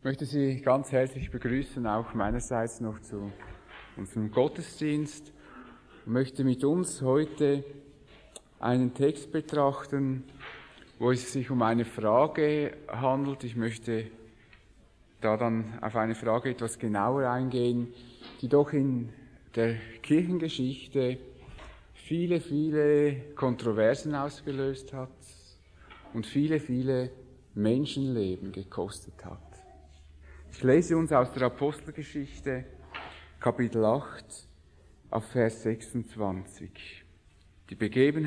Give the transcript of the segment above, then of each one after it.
Ich möchte Sie ganz herzlich begrüßen, auch meinerseits noch zu unserem Gottesdienst. Ich möchte mit uns heute einen Text betrachten, wo es sich um eine Frage handelt. Ich möchte da dann auf eine Frage etwas genauer eingehen, die doch in der Kirchengeschichte viele Kontroversen ausgelöst hat und viele Menschenleben gekostet hat. Ich lese uns aus der Apostelgeschichte, Kapitel 8, auf Vers 26. Die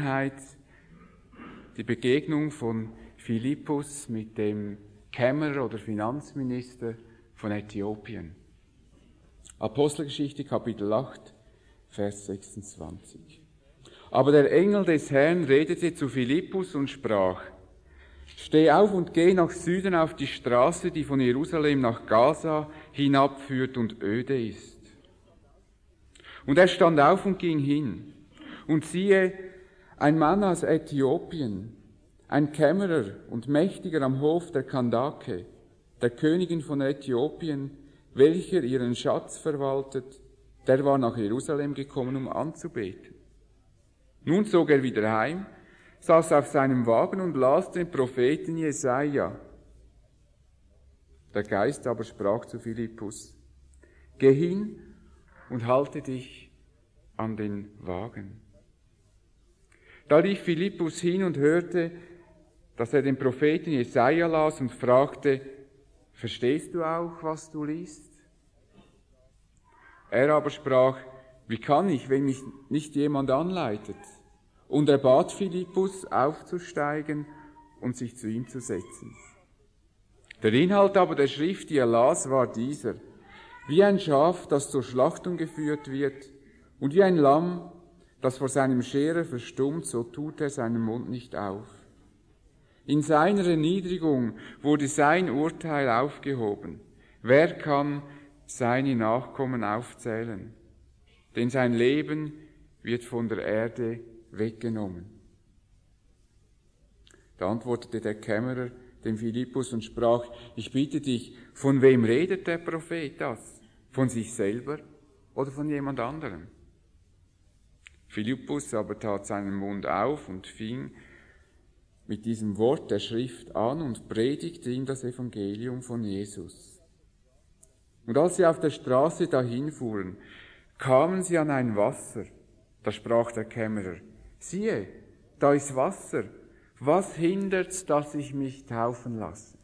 Begegnung von Philippus mit dem Kämmerer oder Finanzminister von Äthiopien. Apostelgeschichte, Kapitel 8, Vers 26. Aber der Engel des Herrn redete zu Philippus und sprach: Steh auf und geh nach Süden auf die Straße, die von Jerusalem nach Gaza hinabführt und öde ist. Und er stand auf und ging hin. Und siehe, ein Mann aus Äthiopien, ein Kämmerer und Mächtiger am Hof der Kandake, der Königin von Äthiopien, welcher ihren Schatz verwaltet, der war nach Jerusalem gekommen, um anzubeten. Nun zog er wieder heim, saß auf seinem Wagen und las den Propheten Jesaja. Der Geist aber sprach zu Philippus: Geh hin und halte dich an den Wagen. Da lief Philippus hin und hörte, dass er den Propheten Jesaja las und fragte: Verstehst du auch, was du liest? Er aber sprach: Wie kann ich, wenn mich nicht jemand anleitet? Und er bat Philippus, aufzusteigen und sich zu ihm zu setzen. Der Inhalt aber der Schrift, die er las, war dieser: Wie ein Schaf, das zur Schlachtung geführt wird, und wie ein Lamm, das vor seinem Scherer verstummt, so tut er seinen Mund nicht auf. In seiner Erniedrigung wurde sein Urteil aufgehoben. Wer kann seine Nachkommen aufzählen? Denn sein Leben wird von der Erde weggenommen. Da antwortete der Kämmerer dem Philippus und sprach: Ich bitte dich, von wem redet der Prophet das? Von sich selber oder von jemand anderem? Philippus aber tat seinen Mund auf und fing mit diesem Wort der Schrift an und predigte ihm das Evangelium von Jesus. Und als sie auf der Straße dahinfuhren, kamen sie an ein Wasser. Da sprach der Kämmerer: Siehe, da ist Wasser. Was hindert's, dass ich mich taufen lasse?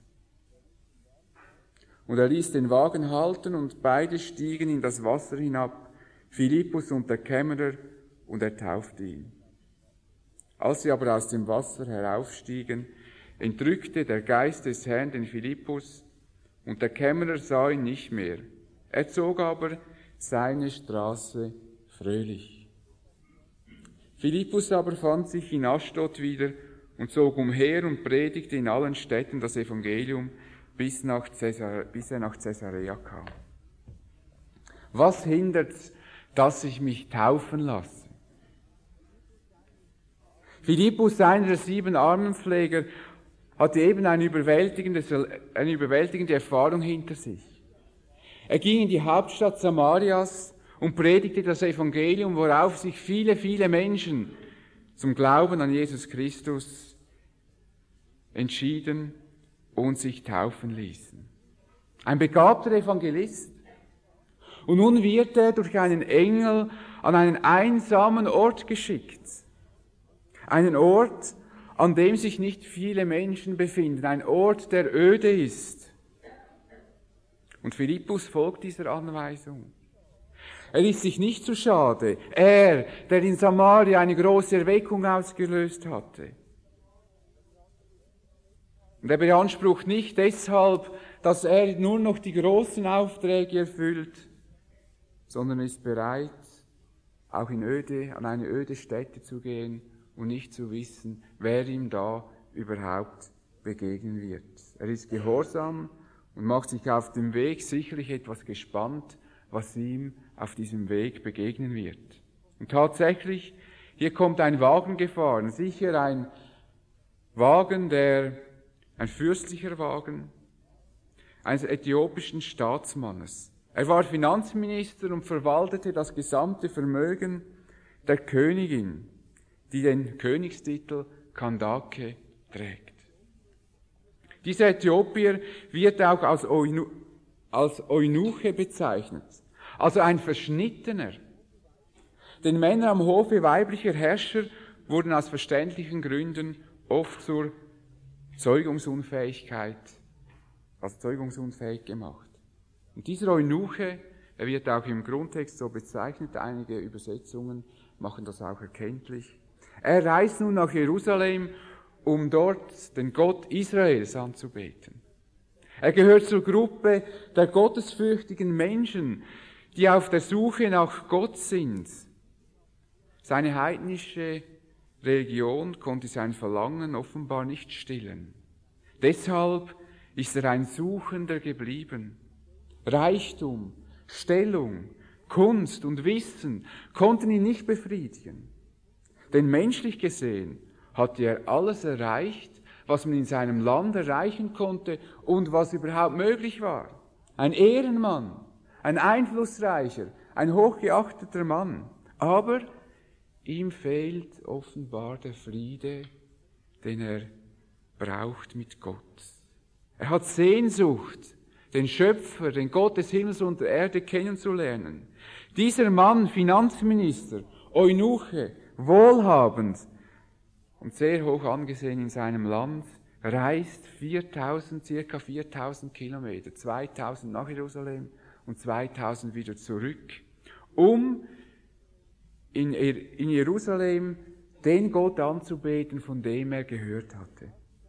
Und er ließ den Wagen halten und beide stiegen in das Wasser hinab, Philippus und der Kämmerer, und er taufte ihn. Als sie aber aus dem Wasser heraufstiegen, entrückte der Geist des Herrn den Philippus, und der Kämmerer sah ihn nicht mehr. Er zog aber seine Straße fröhlich. Philippus aber fand sich in Aschdod wieder und zog umher und predigte in allen Städten das Evangelium, bis er nach Caesarea kam. Was hindert's, dass ich mich taufen lasse? Philippus, einer der 7 Armenpfleger, hatte eben eine überwältigende Erfahrung hinter sich. Er ging in die Hauptstadt Samarias und predigte das Evangelium, worauf sich viele Menschen zum Glauben an Jesus Christus entschieden und sich taufen ließen. Ein begabter Evangelist. Und nun wird er durch einen Engel an einen einsamen Ort geschickt. Einen Ort, an dem sich nicht viele Menschen befinden. Ein Ort, der öde ist. Und Philippus folgt dieser Anweisung. Er ist sich nicht zu schade. Er, der in Samaria eine große Erweckung ausgelöst hatte. Und er beansprucht nicht deshalb, dass er nur noch die großen Aufträge erfüllt, sondern ist bereit, auch an eine öde Stätte zu gehen und nicht zu wissen, wer ihm da überhaupt begegnen wird. Er ist gehorsam und macht sich auf dem Weg, sicherlich etwas gespannt, was ihm auf diesem Weg begegnen wird. Und tatsächlich, hier kommt ein Wagen gefahren, sicher ein fürstlicher Wagen, eines äthiopischen Staatsmannes. Er war Finanzminister und verwaltete das gesamte Vermögen der Königin, die den Königstitel Kandake trägt. Dieser Äthiopier wird auch als Eunuche bezeichnet, also ein Verschnittener. Denn Männer am Hofe weiblicher Herrscher wurden aus verständlichen Gründen oft zur zeugungsunfähig gemacht. Und dieser Eunuche, er wird auch im Grundtext so bezeichnet, einige Übersetzungen machen das auch erkenntlich. Er reist nun nach Jerusalem, um dort den Gott Israels anzubeten. Er gehört zur Gruppe der gottesfürchtigen Menschen, die auf der Suche nach Gott sind. Seine heidnische Religion konnte sein Verlangen offenbar nicht stillen. Deshalb ist er ein Suchender geblieben. Reichtum, Stellung, Kunst und Wissen konnten ihn nicht befriedigen. Denn menschlich gesehen hatte er alles erreicht, was man in seinem Land erreichen konnte und was überhaupt möglich war. Ein Ehrenmann, ein einflussreicher, ein hochgeachteter Mann. Aber ihm fehlt offenbar der Friede, den er braucht mit Gott. Er hat Sehnsucht, den Schöpfer, den Gott des Himmels und der Erde kennenzulernen. Dieser Mann, Finanzminister, Eunuche, wohlhabend und sehr hoch angesehen in seinem Land, reist circa 4000 Kilometer, 2000 nach Jerusalem und 2000 wieder zurück, um in Jerusalem den Gott anzubeten, von dem er gehört hatte.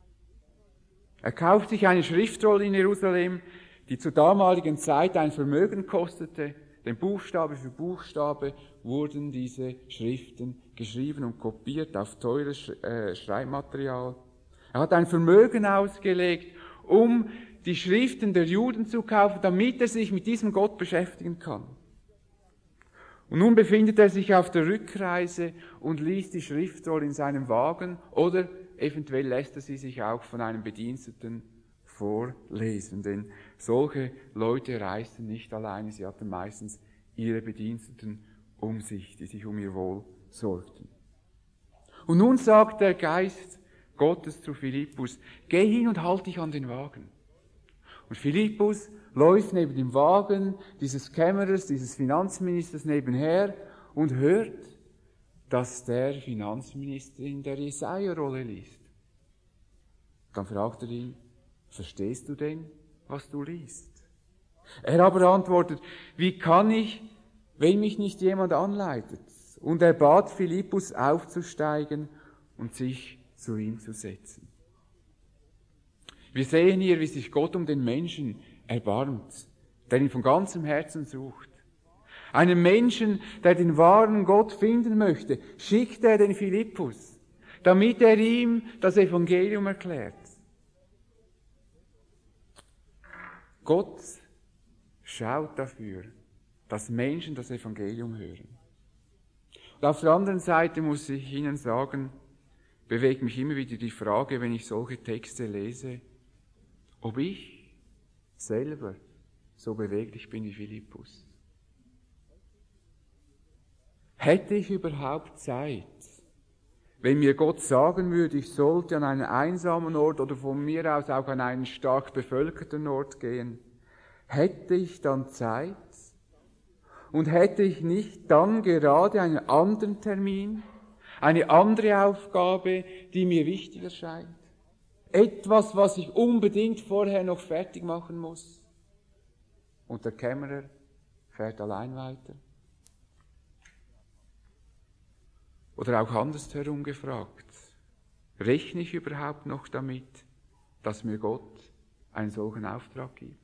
Er kauft sich eine Schriftrolle in Jerusalem, die zur damaligen Zeit ein Vermögen kostete. Denn Buchstabe für Buchstabe wurden diese Schriften geschrieben und kopiert auf teures Schreibmaterial. Er hat ein Vermögen ausgelegt, um die Schriften der Juden zu kaufen, damit er sich mit diesem Gott beschäftigen kann. Und nun befindet er sich auf der Rückreise und liest die Schriftrolle in seinem Wagen oder eventuell lässt er sie sich auch von einem Bediensteten vorlesen. Denn solche Leute reisten nicht alleine, sie hatten meistens ihre Bediensteten um sich, die sich um ihr Wohl sorgten. Und nun sagt der Geist Gottes zu Philippus, geh hin und halt dich an den Wagen. Und Philippus läuft neben dem Wagen dieses Kämmerers, dieses Finanzministers nebenher und hört, dass der Finanzminister in der Jesaja-Rolle liest. Dann fragt er ihn, verstehst du denn, was du liest? Er aber antwortet, wie kann ich, wenn mich nicht jemand anleitet? Und er bat Philippus aufzusteigen und sich zu ihm zu setzen. Wir sehen hier, wie sich Gott um den Menschen erbarmt, der ihn von ganzem Herzen sucht. Einen Menschen, der den wahren Gott finden möchte, schickt er den Philippus, damit er ihm das Evangelium erklärt. Gott schaut dafür, dass Menschen das Evangelium hören. Und auf der anderen Seite muss ich Ihnen sagen, bewegt mich immer wieder die Frage, wenn ich solche Texte lese, ob ich selber so beweglich bin wie Philippus. Hätte ich überhaupt Zeit, wenn mir Gott sagen würde, ich sollte an einen einsamen Ort oder von mir aus auch an einen stark bevölkerten Ort gehen, hätte ich dann Zeit und hätte ich nicht dann gerade einen anderen Termin, eine andere Aufgabe, die mir wichtig erscheint? Etwas, was ich unbedingt vorher noch fertig machen muss. Und der Kämmerer fährt allein weiter. Oder auch andersherum gefragt, rechne ich überhaupt noch damit, dass mir Gott einen solchen Auftrag gibt?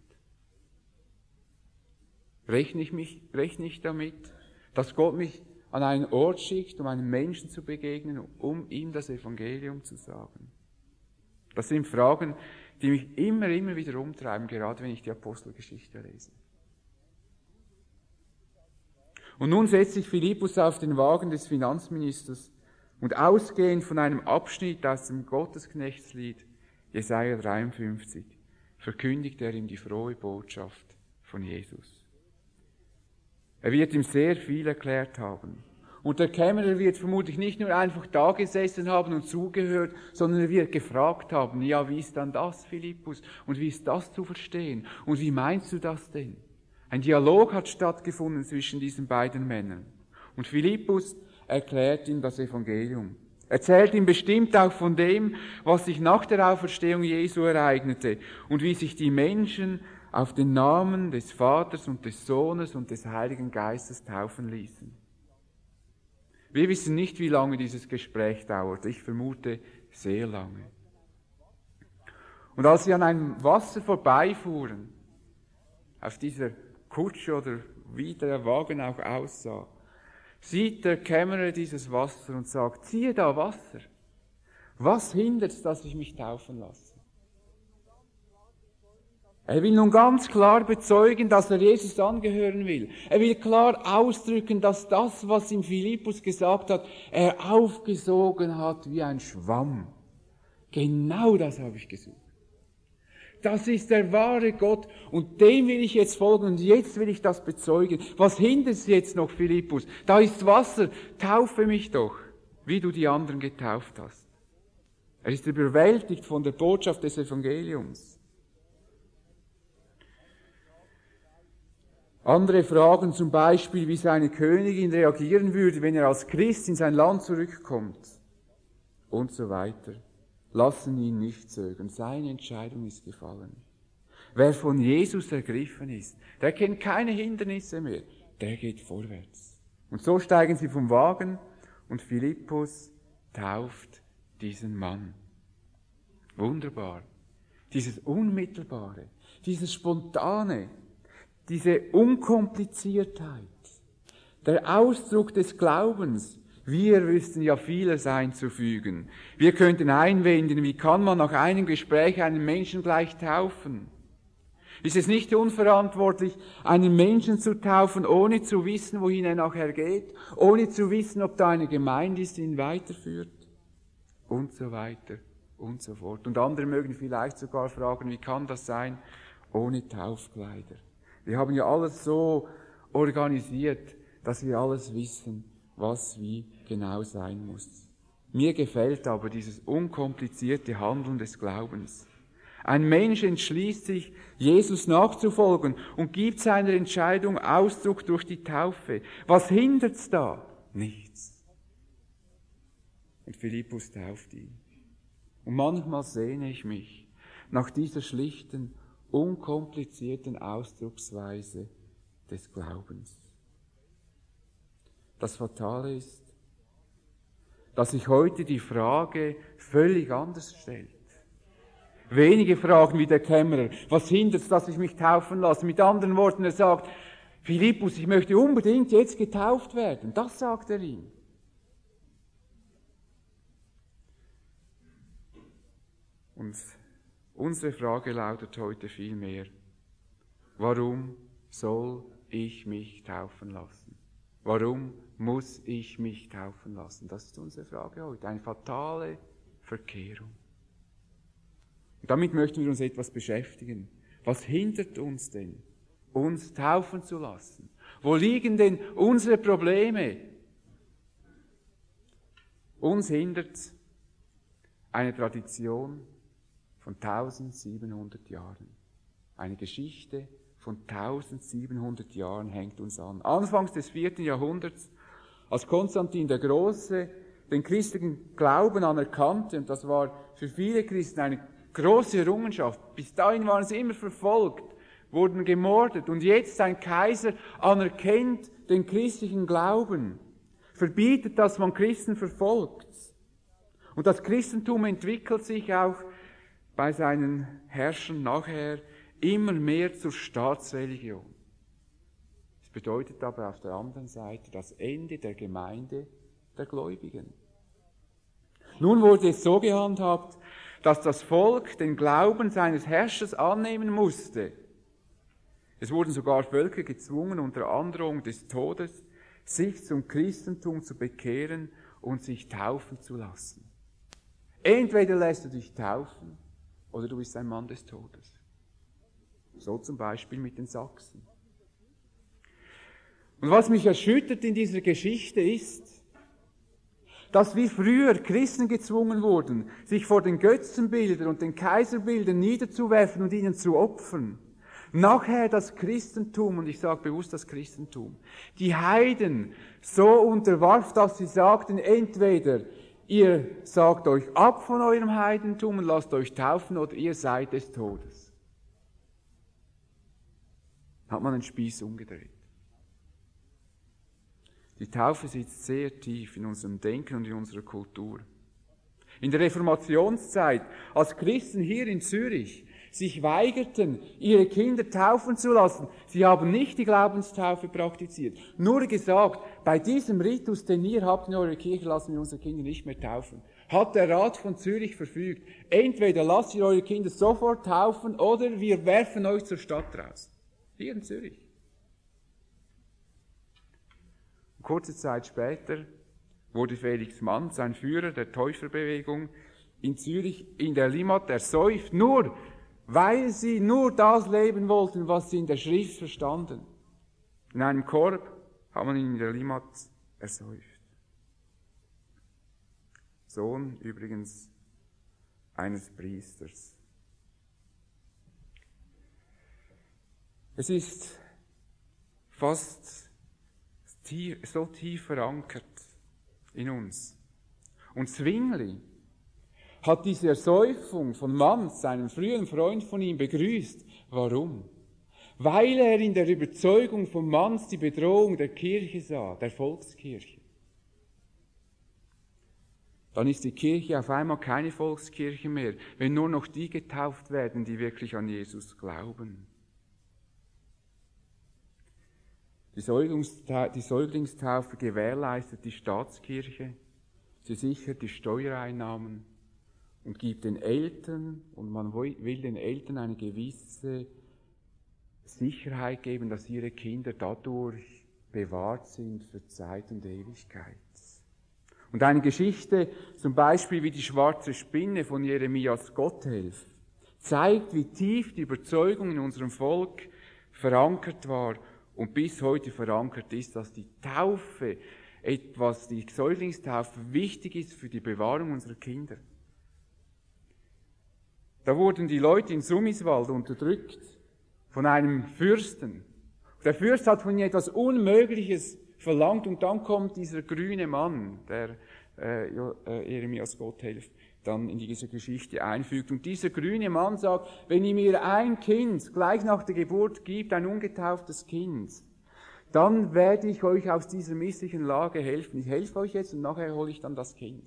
Rechne ich damit, dass Gott mich an einen Ort schickt, um einem Menschen zu begegnen, um ihm das Evangelium zu sagen? Das sind Fragen, die mich immer wieder umtreiben, gerade wenn ich die Apostelgeschichte lese. Und nun setzt sich Philippus auf den Wagen des Finanzministers und ausgehend von einem Abschnitt aus dem Gottesknechtslied Jesaja 53 verkündigt er ihm die frohe Botschaft von Jesus. Er wird ihm sehr viel erklärt haben. Und der Kämmerer wird vermutlich nicht nur einfach da gesessen haben und zugehört, sondern er wird gefragt haben, ja, wie ist dann das, Philippus? Und wie ist das zu verstehen? Und wie meinst du das denn? Ein Dialog hat stattgefunden zwischen diesen beiden Männern. Und Philippus erklärt ihm das Evangelium. Erzählt ihm bestimmt auch von dem, was sich nach der Auferstehung Jesu ereignete und wie sich die Menschen auf den Namen des Vaters und des Sohnes und des Heiligen Geistes taufen ließen. Wir wissen nicht, wie lange dieses Gespräch dauert. Ich vermute, sehr lange. Und als sie an einem Wasser vorbeifuhren, auf dieser Kutsche oder wie der Wagen auch aussah, sieht der Kämmerer dieses Wasser und sagt, siehe da Wasser. Was hindert, dass ich mich taufen lasse? Er will nun ganz klar bezeugen, dass er Jesus angehören will. Er will klar ausdrücken, dass das, was ihm Philippus gesagt hat, er aufgesogen hat wie ein Schwamm. Genau das habe ich gesucht. Das ist der wahre Gott und dem will ich jetzt folgen und jetzt will ich das bezeugen. Was hindert es jetzt noch, Philippus? Da ist Wasser, taufe mich doch, wie du die anderen getauft hast. Er ist überwältigt von der Botschaft des Evangeliums. Andere fragen zum Beispiel, wie seine Königin reagieren würde, wenn er als Christ in sein Land zurückkommt und so weiter. Lassen ihn nicht zögern. Seine Entscheidung ist gefallen. Wer von Jesus ergriffen ist, der kennt keine Hindernisse mehr. Der geht vorwärts. Und so steigen sie vom Wagen und Philippus tauft diesen Mann. Wunderbar. Dieses Unmittelbare, dieses Spontane, diese Unkompliziertheit, der Ausdruck des Glaubens. Wir wüssten ja vieles einzufügen. Wir könnten einwenden, wie kann man nach einem Gespräch einen Menschen gleich taufen? Ist es nicht unverantwortlich, einen Menschen zu taufen, ohne zu wissen, wohin er nachher geht, ohne zu wissen, ob da eine Gemeinde ist, die ihn weiterführt? Und so weiter und so fort. Und andere mögen vielleicht sogar fragen, wie kann das sein, ohne Taufkleider? Wir haben ja alles so organisiert, dass wir alles wissen, was wie genau sein muss. Mir gefällt aber dieses unkomplizierte Handeln des Glaubens. Ein Mensch entschließt sich, Jesus nachzufolgen und gibt seiner Entscheidung Ausdruck durch die Taufe. Was hindert's da? Nichts. Und Philippus tauft ihn. Und manchmal sehne ich mich nach dieser schlichten, unkomplizierten Ausdrucksweise des Glaubens. Das Fatale ist, dass sich heute die Frage völlig anders stellt. Wenige fragen wie der Kämmerer, was hindert es, dass ich mich taufen lasse? Mit anderen Worten, er sagt, Philippus, ich möchte unbedingt jetzt getauft werden. Das sagt er ihm. Und unsere Frage lautet heute vielmehr, warum soll ich mich taufen lassen? Warum muss ich mich taufen lassen? Das ist unsere Frage heute. Eine fatale Verkehrung. Und damit möchten wir uns etwas beschäftigen. Was hindert uns denn, uns taufen zu lassen? Wo liegen denn unsere Probleme? Uns hindert eine Tradition von 1700 Jahren. Eine Geschichte von 1700 Jahren hängt uns an. Anfangs des 4. Jahrhunderts, als Konstantin der Große den christlichen Glauben anerkannte, und das war für viele Christen eine große Errungenschaft. Bis dahin waren sie immer verfolgt, wurden gemordet, und jetzt ein Kaiser anerkennt den christlichen Glauben, verbietet, dass man Christen verfolgt. Und das Christentum entwickelt sich auch bei seinen Herrschern nachher immer mehr zur Staatsreligion. Das bedeutet aber auf der anderen Seite das Ende der Gemeinde der Gläubigen. Nun wurde es so gehandhabt, dass das Volk den Glauben seines Herrschers annehmen musste. Es wurden sogar Völker gezwungen, unter Androhung des Todes, sich zum Christentum zu bekehren und sich taufen zu lassen. Entweder lässt du dich taufen, oder du bist ein Mann des Todes. So zum Beispiel mit den Sachsen. Und was mich erschüttert in dieser Geschichte ist, dass wie früher Christen gezwungen wurden, sich vor den Götzenbildern und den Kaiserbildern niederzuwerfen und ihnen zu opfern. Nachher das Christentum, und ich sage bewusst das Christentum, die Heiden so unterwarf, dass sie sagten, entweder ihr sagt euch ab von eurem Heidentum und lasst euch taufen, oder ihr seid des Todes. Hat man den Spieß umgedreht. Die Taufe sitzt sehr tief in unserem Denken und in unserer Kultur. In der Reformationszeit, als Christen hier in Zürich sich weigerten, ihre Kinder taufen zu lassen, sie haben nicht die Glaubenstaufe praktiziert, nur gesagt, bei diesem Ritus, den ihr habt in eurer Kirche, lassen wir unsere Kinder nicht mehr taufen. Hat der Rat von Zürich verfügt, entweder lasst ihr eure Kinder sofort taufen oder wir werfen euch zur Stadt raus. Hier in Zürich. Kurze Zeit später wurde Felix Manz, ein Führer der Täuferbewegung in Zürich, in der Limmat ersäuft, nur weil sie nur das leben wollten, was sie in der Schrift verstanden. In einem Korb hat man ihn in der Limmat ersäuft. Sohn übrigens eines Priesters. Es ist fast so tief verankert in uns. Und Zwingli hat diese Ersäufung von Manz, einem früheren Freund von ihm, begrüßt. Warum? Weil er in der Überzeugung von Manz die Bedrohung der Kirche sah, der Volkskirche. Dann ist die Kirche auf einmal keine Volkskirche mehr, wenn nur noch die getauft werden, die wirklich an Jesus glauben. Die Säuglingstaufe gewährleistet die Staatskirche, sie sichert die Steuereinnahmen und gibt den Eltern, und man will den Eltern eine gewisse Sicherheit geben, dass ihre Kinder dadurch bewahrt sind für Zeit und Ewigkeit. Und eine Geschichte, zum Beispiel wie die schwarze Spinne von Jeremias Gotthelf, zeigt, wie tief die Überzeugung in unserem Volk verankert war und bis heute verankert ist, dass die Taufe, die Säuglingstaufe wichtig ist für die Bewahrung unserer Kinder. Da wurden die Leute in Sumiswald unterdrückt von einem Fürsten. Der Fürst hat von ihnen etwas Unmögliches verlangt und dann kommt dieser grüne Mann, der Jeremias Gotthelf dann in diese Geschichte einfügt. Und dieser grüne Mann sagt, wenn ihr mir ein Kind gleich nach der Geburt gibt, ein ungetauftes Kind, dann werde ich euch aus dieser misslichen Lage helfen. Ich helfe euch jetzt und nachher hole ich dann das Kind.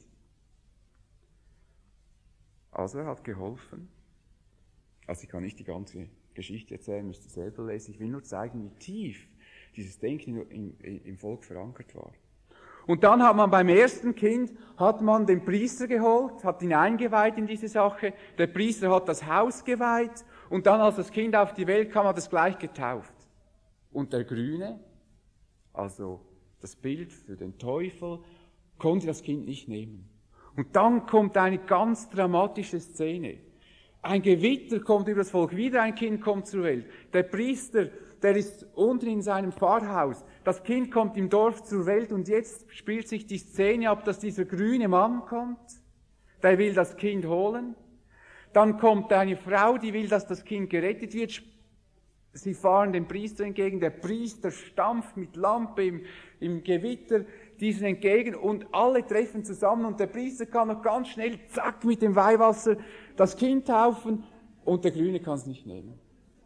Also er hat geholfen. Also ich kann nicht die ganze Geschichte erzählen, müsst ihr selber lesen. Ich will nur zeigen, wie tief dieses Denken im Volk verankert war. Und dann hat man beim ersten Kind, den Priester geholt, hat ihn eingeweiht in diese Sache. Der Priester hat das Haus geweiht und dann, als das Kind auf die Welt kam, hat es gleich getauft. Und der Grüne, also das Bild für den Teufel, konnte das Kind nicht nehmen. Und dann kommt eine ganz dramatische Szene. Ein Gewitter kommt über das Volk, wieder ein Kind kommt zur Welt. Der Priester, der ist unten in seinem Pfarrhaus. Das Kind kommt im Dorf zur Welt und jetzt spielt sich die Szene ab, dass dieser grüne Mann kommt. Der will das Kind holen. Dann kommt eine Frau, die will, dass das Kind gerettet wird. Sie fahren dem Priester entgegen. Der Priester stampft mit Lampe im Gewitter diesen entgegen und alle treffen zusammen und der Priester kann noch ganz schnell, zack, mit dem Weihwasser das Kind taufen und der Grüne kann es nicht nehmen.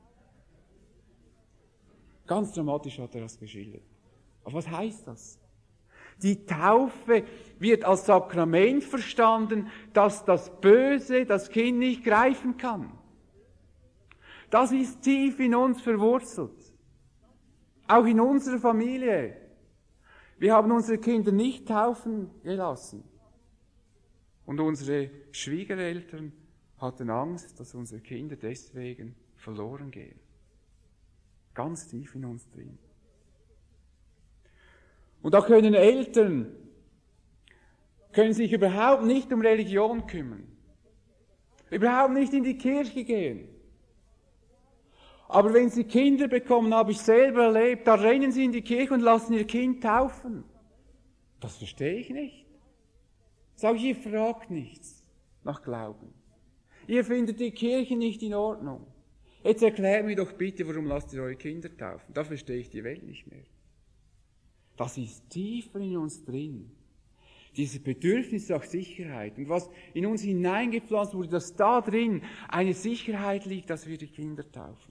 Ganz dramatisch hat er das geschildert. Aber was heißt das? Die Taufe wird als Sakrament verstanden, dass das Böse das Kind nicht greifen kann. Das ist tief in uns verwurzelt. Auch in unserer Familie. Wir haben unsere Kinder nicht taufen gelassen. Und unsere Schwiegereltern hatten Angst, dass unsere Kinder deswegen verloren gehen. Ganz tief in uns drin. Und da können Eltern sich überhaupt nicht um Religion kümmern. Überhaupt nicht in die Kirche gehen. Aber wenn sie Kinder bekommen, habe ich selber erlebt, da rennen sie in die Kirche und lassen ihr Kind taufen. Das verstehe ich nicht. Sag ich, ihr fragt nichts nach Glauben. Ihr findet die Kirche nicht in Ordnung. Jetzt erklärt mir doch bitte, warum lasst ihr eure Kinder taufen? Da verstehe ich die Welt nicht mehr. Das ist tiefer in uns drin. Dieses Bedürfnis nach Sicherheit. Und was in uns hineingepflanzt wurde, dass da drin eine Sicherheit liegt, dass wir die Kinder taufen.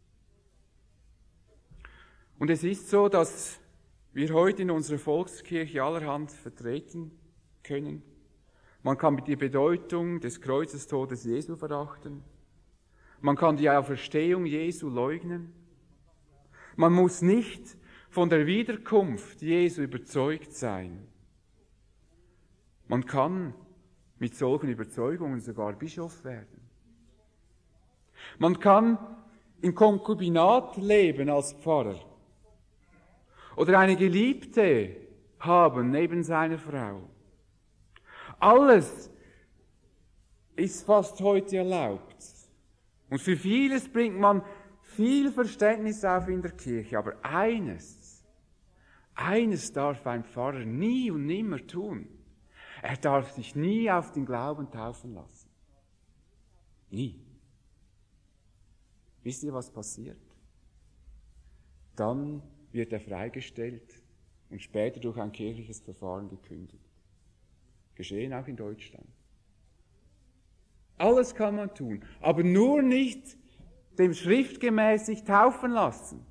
Und es ist so, dass wir heute in unserer Volkskirche allerhand vertreten können. Man kann die Bedeutung des Kreuzestodes Jesu verachten. Man kann die Auferstehung Jesu leugnen. Man muss nicht von der Wiederkunft Jesu überzeugt sein. Man kann mit solchen Überzeugungen sogar Bischof werden. Man kann im Konkubinat leben als Pfarrer. Oder eine Geliebte haben neben seiner Frau. Alles ist fast heute erlaubt. Und für vieles bringt man viel Verständnis auf in der Kirche. Aber eines darf ein Pfarrer nie und nimmer tun. Er darf sich nie auf den Glauben taufen lassen. Nie. Wisst ihr, was passiert? Dann wird er freigestellt und später durch ein kirchliches Verfahren gekündigt. Geschehen auch in Deutschland. Alles kann man tun, aber nur nicht dem schriftgemäß sich taufen lassen.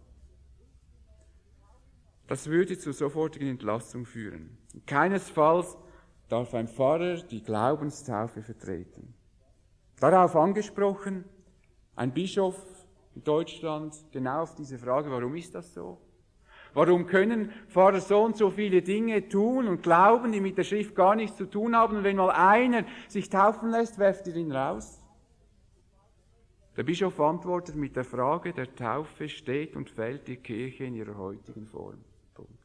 Das würde zur sofortigen Entlassung führen. Keinesfalls darf ein Pfarrer die Glaubenstaufe vertreten. Darauf angesprochen, ein Bischof in Deutschland, genau auf diese Frage, warum ist das so? Warum können Pfarrer so und so viele Dinge tun und glauben, die mit der Schrift gar nichts zu tun haben, und wenn mal einer sich taufen lässt, werft ihr ihn raus? Der Bischof antwortet mit der Frage der Taufe: steht und fällt die Kirche in ihrer heutigen Form. Punkt.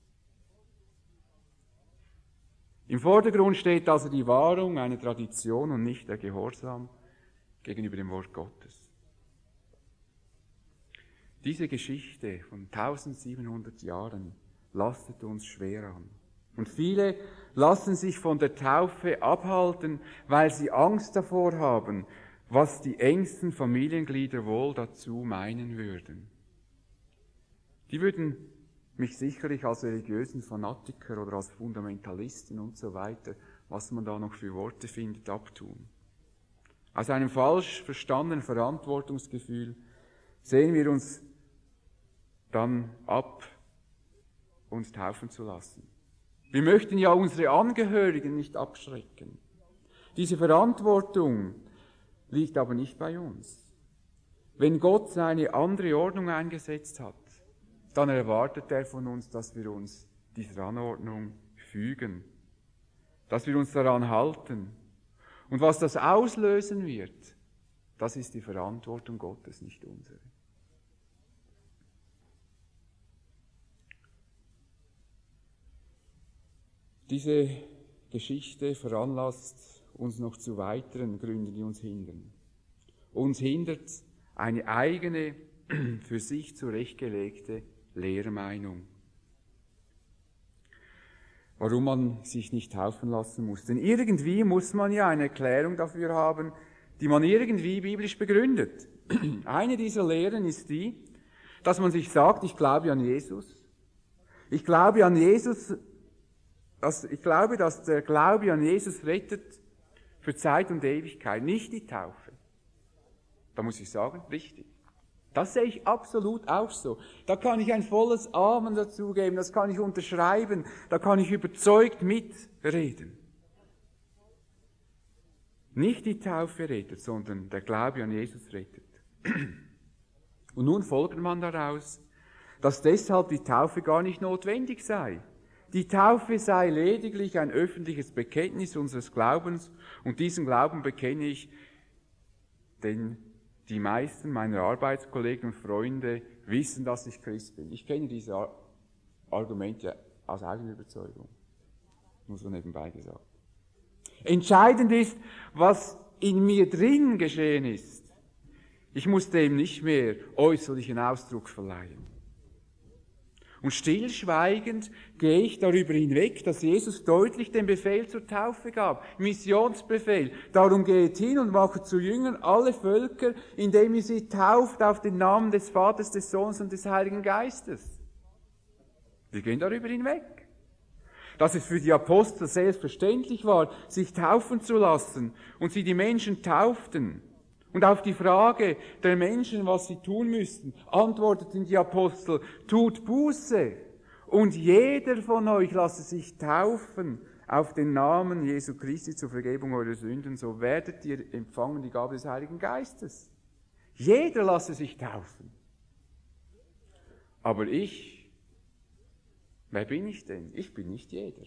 Im Vordergrund steht also die Wahrung einer Tradition und nicht der Gehorsam gegenüber dem Wort Gottes. Diese Geschichte von 1700 Jahren lastet uns schwer an. Und viele lassen sich von der Taufe abhalten, weil sie Angst davor haben, was die engsten Familienglieder wohl dazu meinen würden. Die würden mich sicherlich als religiösen Fanatiker oder als Fundamentalisten und so weiter, was man da noch für Worte findet, abtun. Aus einem falsch verstandenen Verantwortungsgefühl sehen wir uns dann ab, uns taufen zu lassen. Wir möchten ja unsere Angehörigen nicht abschrecken. Diese Verantwortung liegt aber nicht bei uns. Wenn Gott seine andere Ordnung eingesetzt hat, dann erwartet er von uns, dass wir uns dieser Anordnung fügen, dass wir uns daran halten. Und was das auslösen wird, das ist die Verantwortung Gottes, nicht unsere. Diese Geschichte veranlasst uns noch zu weiteren Gründen, die uns hindern. Uns hindert eine eigene, für sich zurechtgelegte Lehrmeinung. Warum man sich nicht taufen lassen muss. Denn irgendwie muss man ja eine Erklärung dafür haben, die man irgendwie biblisch begründet. Eine dieser Lehren ist die, dass man sich sagt, ich glaube an Jesus. Ich glaube, dass der Glaube an Jesus rettet für Zeit und Ewigkeit, nicht die Taufe. Da muss ich sagen, richtig. Das sehe ich absolut auch so. Da kann ich ein volles Amen dazugeben, das kann ich unterschreiben, da kann ich überzeugt mitreden. Nicht die Taufe rettet, sondern der Glaube an Jesus rettet. Und nun folgt man daraus, dass deshalb die Taufe gar nicht notwendig sei. Die Taufe sei lediglich ein öffentliches Bekenntnis unseres Glaubens, und diesen Glauben bekenne ich, denn die meisten meiner Arbeitskollegen und Freunde wissen, dass ich Christ bin. Ich kenne diese Argumente aus eigener Überzeugung. Nur so nebenbei gesagt. Entscheidend ist, was in mir drin geschehen ist. Ich muss dem nicht mehr äußerlichen Ausdruck verleihen. Und stillschweigend gehe ich darüber hinweg, dass Jesus deutlich den Befehl zur Taufe gab, Missionsbefehl. Darum geht hin und macht zu Jüngern alle Völker, indem ihr sie tauft auf den Namen des Vaters, des Sohnes und des Heiligen Geistes. Wir gehen darüber hinweg. Dass es für die Apostel selbstverständlich war, sich taufen zu lassen und sie die Menschen tauften. Und auf die Frage der Menschen, was sie tun müssten, antworteten die Apostel, tut Buße und jeder von euch lasse sich taufen auf den Namen Jesu Christi zur Vergebung eurer Sünden, so werdet ihr empfangen die Gabe des Heiligen Geistes. Jeder lasse sich taufen. Aber ich, wer bin ich denn? Ich bin nicht jeder.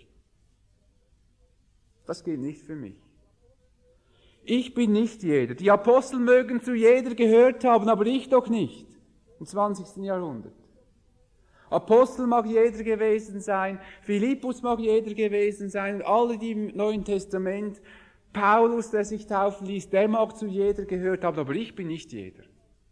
Das gilt nicht für mich. Ich bin nicht jeder. Die Apostel mögen zu jeder gehört haben, aber ich doch nicht. Im 20. Jahrhundert. Apostel mag jeder gewesen sein, Philippus mag jeder gewesen sein, und alle, die im Neuen Testament, Paulus, der sich taufen ließ, der mag zu jeder gehört haben, aber ich bin nicht jeder.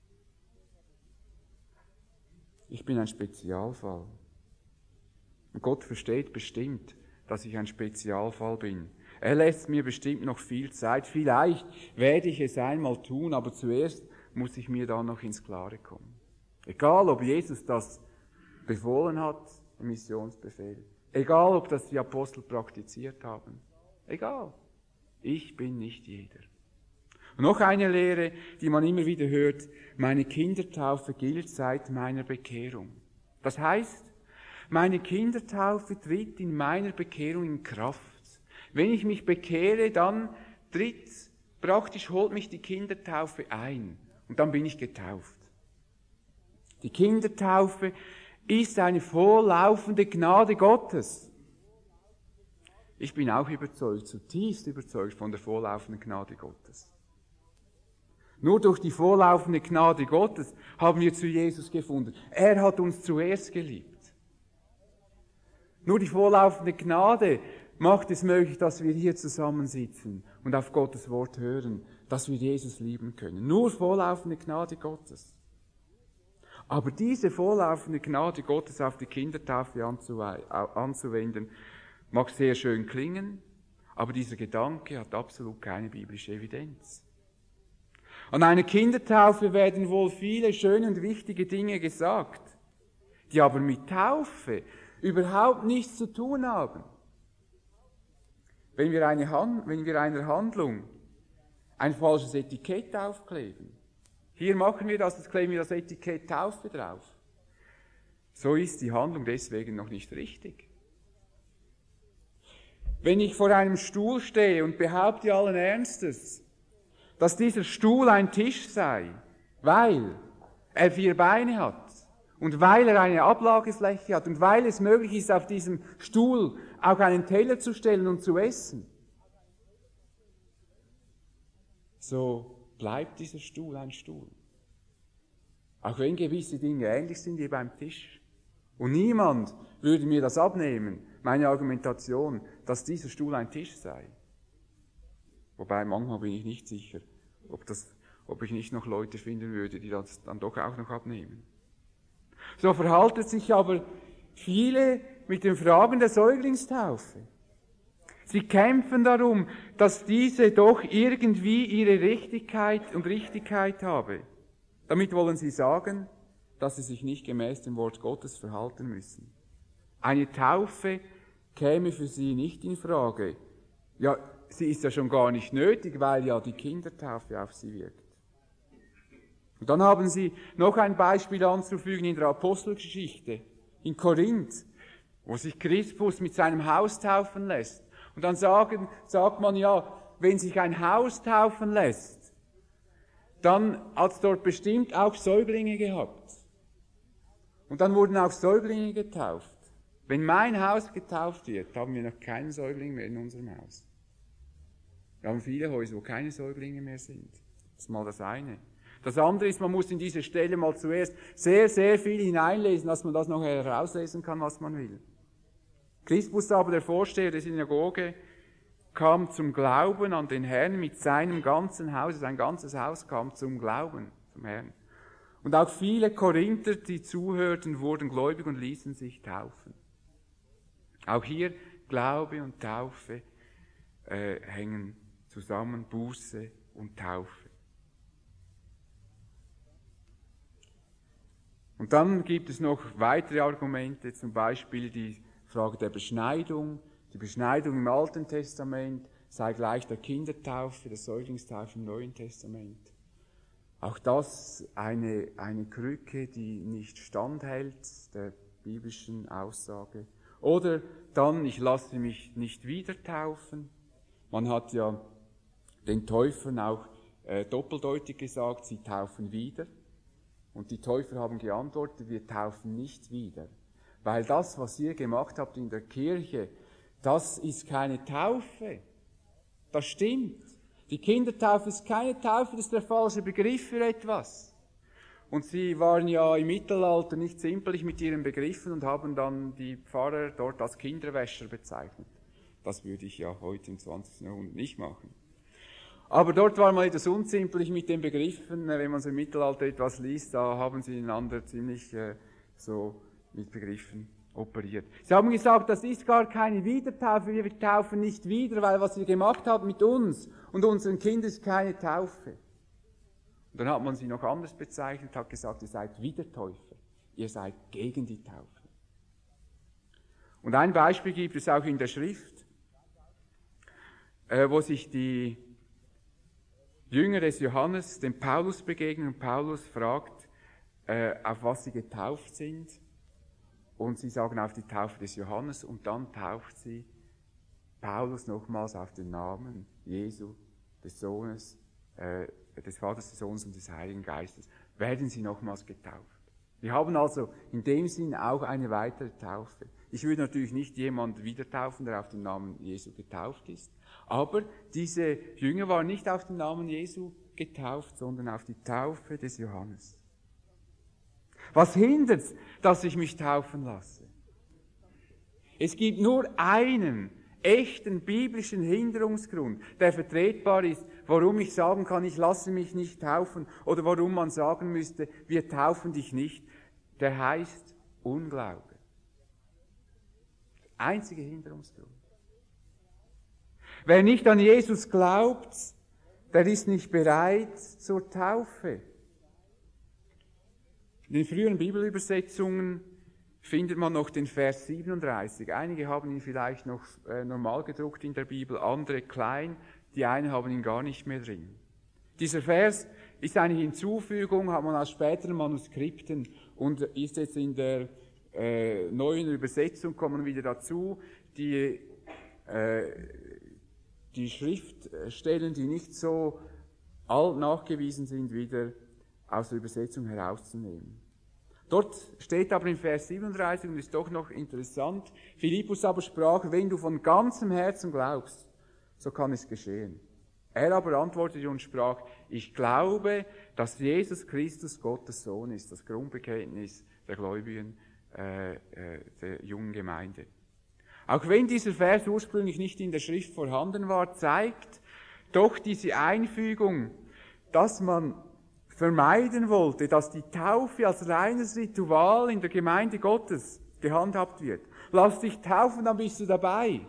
Ich bin ein Spezialfall. Und Gott versteht bestimmt, dass ich ein Spezialfall bin. Er lässt mir bestimmt noch viel Zeit. Vielleicht werde ich es einmal tun, aber zuerst muss ich mir da noch ins Klare kommen. Egal, ob Jesus das befohlen hat, im Missionsbefehl. Egal, ob das die Apostel praktiziert haben. Egal. Ich bin nicht jeder. Und noch eine Lehre, die man immer wieder hört. Meine Kindertaufe gilt seit meiner Bekehrung. Das heißt, meine Kindertaufe tritt in meiner Bekehrung in Kraft. Wenn ich mich bekehre, dann holt mich die Kindertaufe ein. Und dann bin ich getauft. Die Kindertaufe ist eine vorlaufende Gnade Gottes. Ich bin auch überzeugt, zutiefst überzeugt von der vorlaufenden Gnade Gottes. Nur durch die vorlaufende Gnade Gottes haben wir zu Jesus gefunden. Er hat uns zuerst geliebt. Nur die vorlaufende Gnade macht es möglich, dass wir hier zusammensitzen und auf Gottes Wort hören, dass wir Jesus lieben können. Nur vorlaufende Gnade Gottes. Aber diese vorlaufende Gnade Gottes auf die Kindertaufe anzuwenden, mag sehr schön klingen, aber dieser Gedanke hat absolut keine biblische Evidenz. An einer Kindertaufe werden wohl viele schöne und wichtige Dinge gesagt, die aber mit Taufe überhaupt nichts zu tun haben. Wenn wir einer Handlung ein falsches Etikett aufkleben, hier machen wir das, jetzt kleben wir das Etikett Taufe drauf, so ist die Handlung deswegen noch nicht richtig. Wenn ich vor einem Stuhl stehe und behaupte allen Ernstes, dass dieser Stuhl ein Tisch sei, weil er 4 Beine hat und weil er eine Ablagefläche hat und weil es möglich ist, auf diesem Stuhl auch einen Teller zu stellen und zu essen, so bleibt dieser Stuhl ein Stuhl. Auch wenn gewisse Dinge ähnlich sind wie beim Tisch. Und niemand würde mir das abnehmen, meine Argumentation, dass dieser Stuhl ein Tisch sei. Wobei manchmal bin ich nicht sicher, ob ich nicht noch Leute finden würde, die das dann doch auch noch abnehmen. So verhalten sich aber viele mit den Fragen der Säuglingstaufe. Sie kämpfen darum, dass diese doch irgendwie ihre Richtigkeit und Richtigkeit habe. Damit wollen sie sagen, dass sie sich nicht gemäß dem Wort Gottes verhalten müssen. Eine Taufe käme für sie nicht in Frage. Ja, sie ist ja schon gar nicht nötig, weil ja die Kindertaufe auf sie wirkt. Und dann haben sie noch ein Beispiel anzufügen in der Apostelgeschichte, in Korinth, wo sich Crispus mit seinem Haus taufen lässt. Und dann sagt man ja, wenn sich ein Haus taufen lässt, dann hat es dort bestimmt auch Säuglinge gehabt. Und dann wurden auch Säuglinge getauft. Wenn mein Haus getauft wird, haben wir noch keinen Säugling mehr in unserem Haus. Wir haben viele Häuser, wo keine Säuglinge mehr sind. Das ist mal das eine. Das andere ist, man muss in diese Stelle mal zuerst sehr, sehr viel hineinlesen, dass man das noch herauslesen kann, was man will. Crispus aber, der Vorsteher der Synagoge, kam zum Glauben an den Herrn mit seinem ganzen Haus. Sein ganzes Haus kam zum Glauben vom Herrn. Und auch viele Korinther, die zuhörten, wurden gläubig und ließen sich taufen. Auch hier Glaube und Taufe hängen zusammen, Buße und Taufe. Und dann gibt es noch weitere Argumente, zum Beispiel die Frage der Beschneidung. Die Beschneidung im Alten Testament sei gleich der Kindertaufe, der Säuglingstaufe im Neuen Testament. Auch das eine Krücke, die nicht standhält der biblischen Aussage. Oder dann, ich lasse mich nicht wieder taufen. Man hat ja den Täufern auch doppeldeutig gesagt, sie taufen wieder. Und die Täufer haben geantwortet, wir taufen nicht wieder. Weil das, was ihr gemacht habt in der Kirche, das ist keine Taufe. Das stimmt. Die Kindertaufe ist keine Taufe, das ist der falsche Begriff für etwas. Und sie waren ja im Mittelalter nicht zimperlich mit ihren Begriffen und haben dann die Pfarrer dort als Kinderwäscher bezeichnet. Das würde ich ja heute im 20. Jahrhundert nicht machen. Aber dort war man etwas unzimperlich mit den Begriffen. Wenn man so im Mittelalter etwas liest, da haben sie einander ziemlich so mit Begriffen operiert. Sie haben gesagt, das ist gar keine Wiedertaufe, wir taufen nicht wieder, weil was ihr gemacht habt mit uns und unseren Kindern ist keine Taufe. Und dann hat man sie noch anders bezeichnet, hat gesagt, ihr seid Wiedertäufer, ihr seid gegen die Taufe. Und ein Beispiel gibt es auch in der Schrift, wo sich die Jünger des Johannes dem Paulus begegnen und Paulus fragt, auf was sie getauft sind. Und sie sagen auf die Taufe des Johannes und dann tauft sie Paulus nochmals auf den Namen Jesu, des Sohnes, des Vaters, des Sohnes und des Heiligen Geistes. Werden sie nochmals getauft. Wir haben also in dem Sinn auch eine weitere Taufe. Ich würde natürlich nicht jemanden wieder taufen, der auf den Namen Jesu getauft ist. Aber diese Jünger waren nicht auf den Namen Jesu getauft, sondern auf die Taufe des Johannes. Was hindert, dass ich mich taufen lasse? Es gibt nur einen echten biblischen Hinderungsgrund, der vertretbar ist, warum ich sagen kann, ich lasse mich nicht taufen oder warum man sagen müsste, wir taufen dich nicht. Der heißt Unglaube. Der einzige Hinderungsgrund. Wer nicht an Jesus glaubt, der ist nicht bereit zur Taufe. In den früheren Bibelübersetzungen findet man noch den Vers 37. Einige haben ihn vielleicht noch normal gedruckt in der Bibel, andere klein, die einen haben ihn gar nicht mehr drin. Dieser Vers ist eine Hinzufügung, hat man aus späteren Manuskripten und ist jetzt in der neuen Übersetzung, kommen wieder dazu, die Schriftstellen, die nicht so alt nachgewiesen sind, wieder aus der Übersetzung herauszunehmen. Dort steht aber in Vers 37, und ist doch noch interessant, Philippus aber sprach, wenn du von ganzem Herzen glaubst, so kann es geschehen. Er aber antwortete und sprach, ich glaube, dass Jesus Christus Gottes Sohn ist, das Grundbekenntnis der Gläubigen der jungen Gemeinde. Auch wenn dieser Vers ursprünglich nicht in der Schrift vorhanden war, zeigt doch diese Einfügung, dass man vermeiden wollte, dass die Taufe als reines Ritual in der Gemeinde Gottes gehandhabt wird. Lass dich taufen, dann bist du dabei.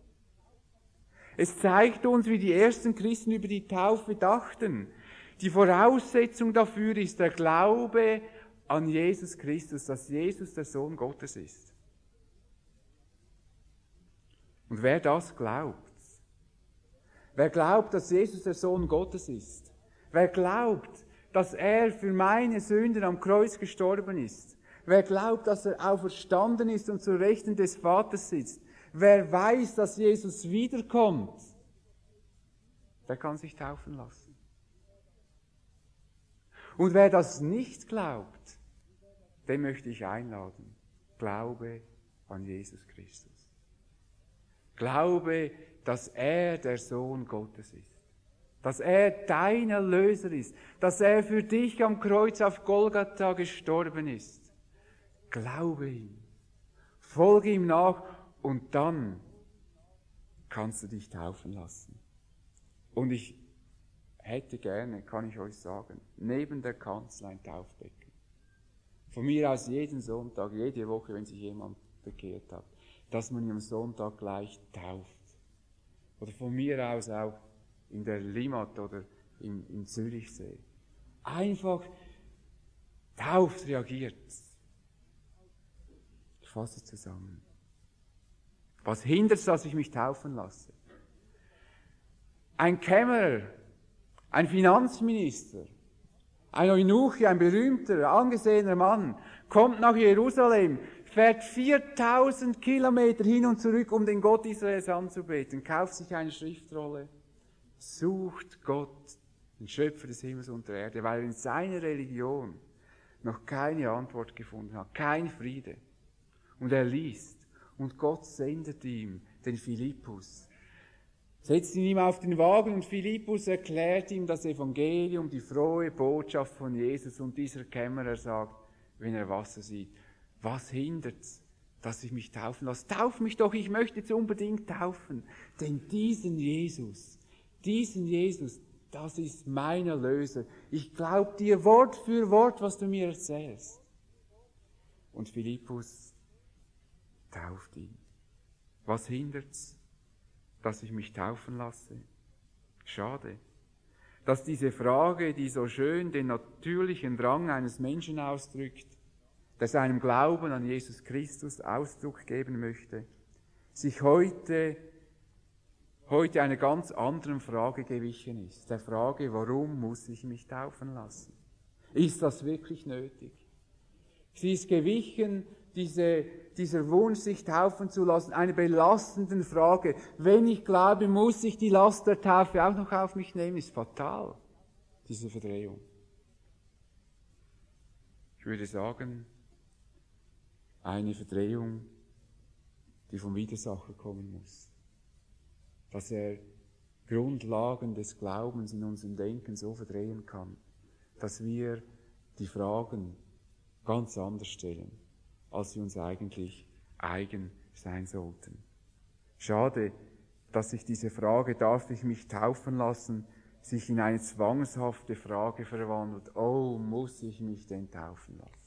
Es zeigt uns, wie die ersten Christen über die Taufe dachten. Die Voraussetzung dafür ist der Glaube an Jesus Christus, dass Jesus der Sohn Gottes ist. Und wer das glaubt, wer glaubt, dass Jesus der Sohn Gottes ist, wer glaubt, dass er für meine Sünden am Kreuz gestorben ist, wer glaubt, dass er auferstanden ist und zur Rechten des Vaters sitzt, wer weiß, dass Jesus wiederkommt, der kann sich taufen lassen. Und wer das nicht glaubt, den möchte ich einladen. Glaube an Jesus Christus. Glaube, dass er der Sohn Gottes ist. Dass er dein Erlöser ist. Dass er für dich am Kreuz auf Golgatha gestorben ist. Glaube ihm. Folge ihm nach und dann kannst du dich taufen lassen. Und ich hätte gerne, kann ich euch sagen, neben der Kanzel ein Taufbecken. Von mir aus jeden Sonntag, jede Woche, wenn sich jemand bekehrt hat, dass man ihn am Sonntag gleich tauft. Oder von mir aus auch in der Limmat oder im Zürichsee. Einfach tauft, reagiert. Ich fasse zusammen. Was hindert es, dass ich mich taufen lasse? Ein Kämmerer, ein Finanzminister, ein Eunuche, ein berühmter, angesehener Mann, kommt nach Jerusalem, fährt 4000 Kilometer hin und zurück, um den Gott Israels anzubeten, kauft sich eine Schriftrolle, sucht Gott, den Schöpfer des Himmels und der Erde, weil er in seiner Religion noch keine Antwort gefunden hat, kein Friede. Und er liest, und Gott sendet ihm den Philippus, setzt ihn ihm auf den Wagen und Philippus erklärt ihm das Evangelium, die frohe Botschaft von Jesus. Und dieser Kämmerer sagt, wenn er Wasser sieht, was hindert's, dass ich mich taufen lasse? Tauf mich doch, ich möchte jetzt unbedingt taufen. Denn diesen Jesus, das ist mein Erlöser. Ich glaube dir Wort für Wort, was du mir erzählst. Und Philippus tauft ihn. Was hindert's, dass ich mich taufen lasse? Schade, dass diese Frage, die so schön den natürlichen Drang eines Menschen ausdrückt, der seinem Glauben an Jesus Christus Ausdruck geben möchte, sich heute einer ganz anderen Frage gewichen ist. Der Frage, warum muss ich mich taufen lassen? Ist das wirklich nötig? Sie ist gewichen, dieser Wunsch, sich taufen zu lassen, einer belastenden Frage. Wenn ich glaube, muss ich die Last der Taufe auch noch auf mich nehmen, ist fatal, diese Verdrehung. Ich würde sagen, eine Verdrehung, die vom Widersacher kommen muss. Dass er Grundlagen des Glaubens in unserem Denken so verdrehen kann, dass wir die Fragen ganz anders stellen, als sie uns eigentlich eigen sein sollten. Schade, dass sich diese Frage, darf ich mich taufen lassen, sich in eine zwangshafte Frage verwandelt. Oh, muss ich mich denn taufen lassen?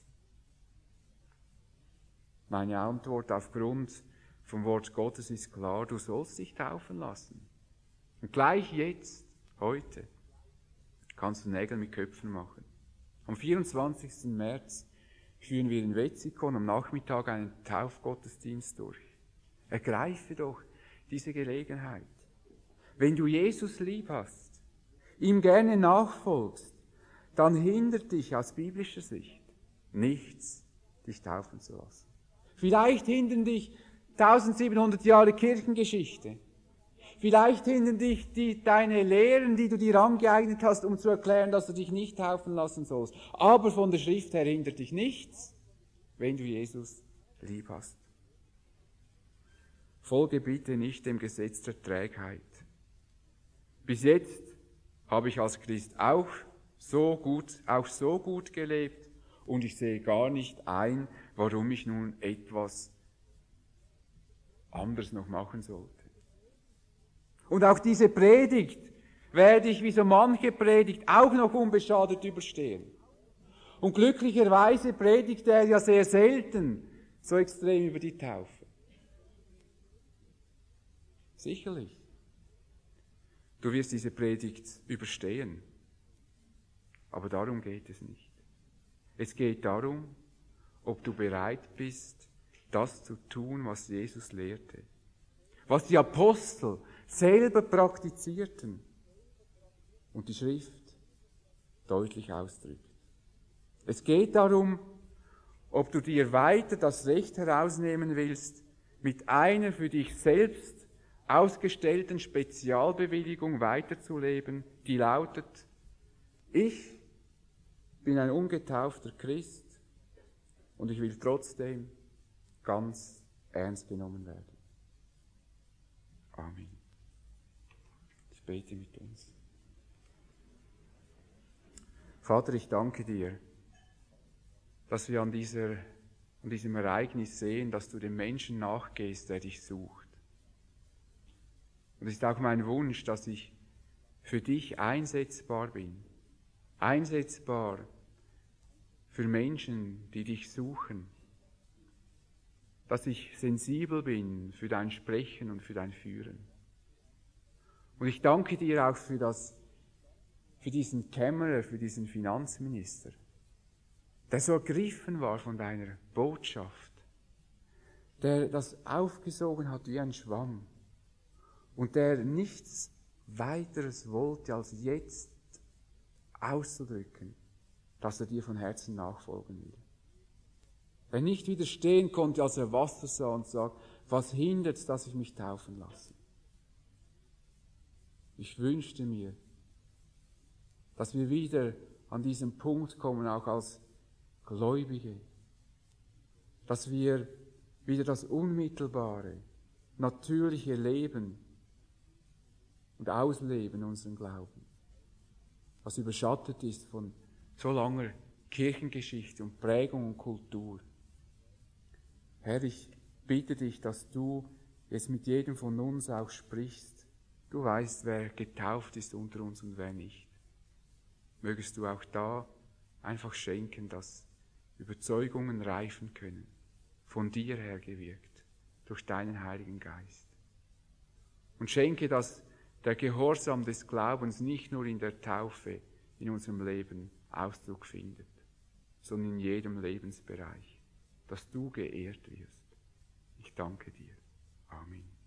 Meine Antwort aufgrund vom Wort Gottes ist klar, du sollst dich taufen lassen. Und gleich jetzt, heute, kannst du Nägel mit Köpfen machen. Am 24. März führen wir in Wetzikon am Nachmittag einen Taufgottesdienst durch. Ergreife doch diese Gelegenheit. Wenn du Jesus lieb hast, ihm gerne nachfolgst, dann hindert dich aus biblischer Sicht nichts, dich taufen zu lassen. Vielleicht hindern dich 1700 Jahre Kirchengeschichte. Vielleicht hindern dich deine Lehren, die du dir angeeignet hast, um zu erklären, dass du dich nicht taufen lassen sollst. Aber von der Schrift her hindert dich nichts, wenn du Jesus lieb hast. Folge bitte nicht dem Gesetz der Trägheit. Bis jetzt habe ich als Christ auch so gut gelebt und ich sehe gar nicht ein, warum ich nun etwas anders noch machen sollte. Und auch diese Predigt werde ich wie so manche Predigt auch noch unbeschadet überstehen. Und glücklicherweise predigt er ja sehr selten so extrem über die Taufe. Sicherlich. Du wirst diese Predigt überstehen. Aber darum geht es nicht. Es geht darum, ob du bereit bist, das zu tun, was Jesus lehrte. Was die Apostel selber praktizierten und die Schrift deutlich ausdrückt. Es geht darum, ob du dir weiter das Recht herausnehmen willst, mit einer für dich selbst ausgestellten Spezialbewilligung weiterzuleben, die lautet, ich bin ein ungetaufter Christ und ich will trotzdem ganz ernst genommen werden. Amen. Ich bete mit uns. Vater, ich danke dir, dass wir an diesem Ereignis sehen, dass du dem Menschen nachgehst, der dich sucht. Und es ist auch mein Wunsch, dass ich für dich einsetzbar bin. Einsetzbar für Menschen, die dich suchen. Dass ich sensibel bin für dein Sprechen und für dein Führen. Und ich danke dir auch für diesen Kämmerer, für diesen Finanzminister, der so ergriffen war von deiner Botschaft, der das aufgesogen hat wie ein Schwamm und der nichts weiteres wollte, als jetzt auszudrücken, dass er dir von Herzen nachfolgen will. Der nicht widerstehen konnte, als er Wasser sah und sagt, was hindert's, dass ich mich taufen lasse? Ich wünschte mir, dass wir wieder an diesen Punkt kommen, auch als Gläubige, dass wir wieder das unmittelbare, natürliche Leben und Ausleben unseren Glauben, was überschattet ist von so langer Kirchengeschichte und Prägung und Kultur. Herr, ich bitte dich, dass du jetzt mit jedem von uns auch sprichst. Du weißt, wer getauft ist unter uns und wer nicht. Mögest du auch da einfach schenken, dass Überzeugungen reifen können, von dir her gewirkt, durch deinen Heiligen Geist. Und schenke, dass der Gehorsam des Glaubens nicht nur in der Taufe in unserem Leben Ausdruck findet, sondern in jedem Lebensbereich, dass du geehrt wirst. Ich danke dir. Amen.